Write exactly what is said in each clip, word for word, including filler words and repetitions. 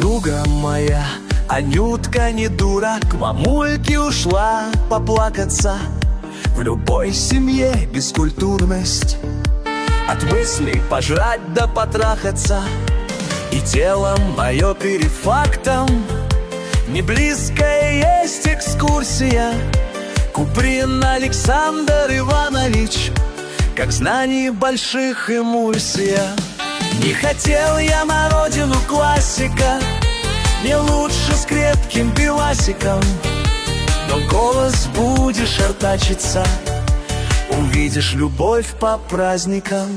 Подруга моя, Анютка не дура, к мамульке ушла поплакаться. В любой семье бескультурность, от мыслей пожрать да потрахаться. И тело мое перед фактом, не близкая есть экскурсия. Куприн Александр Иванович, как знаний больших эмульсия. Не хотел я на родину классика, не лучше с крепким пивасиком. Но голос будешь артачиться, увидишь любовь по праздникам.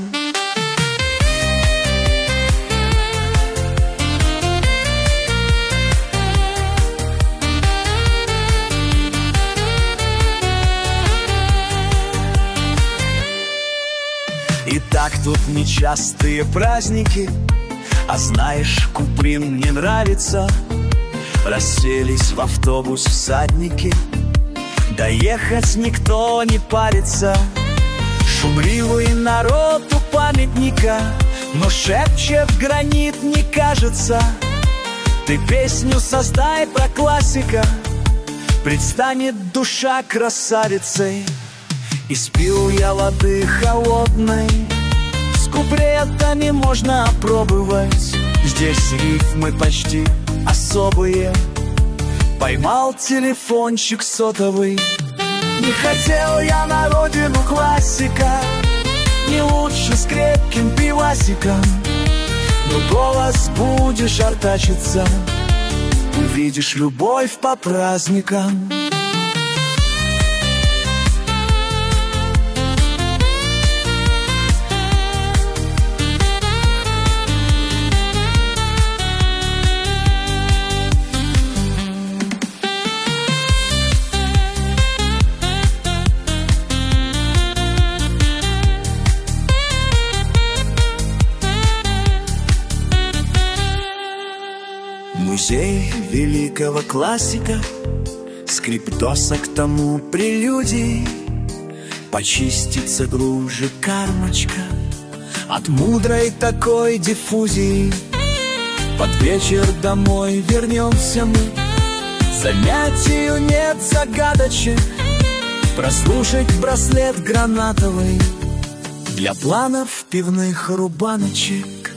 И так тут нечастые праздники, а знаешь, Куприн не нравится. Расселись в автобус всадники, доехать никто не парится. Шумливый народ у памятника, но шепчет гранит, не кажется. Ты песню создай про классика, предстанет душа красавицей. И спил я воды холодной, с куплетами можно опробовать. Здесь рифмы почти особые, поймал телефончик сотовый. Не хотел я на родину классика, не лучше с крепким пивасиком. Но голос будешь артачиться, увидишь любовь по праздникам. Музей великого классика, скрип досок тому прелюдии. Почистится глубже кармочка от мудрой такой диффузии. Под вечер домой вернемся мы, занятию нет загадочек. Прослушать браслет гранатовый для планов пивных рубаночек.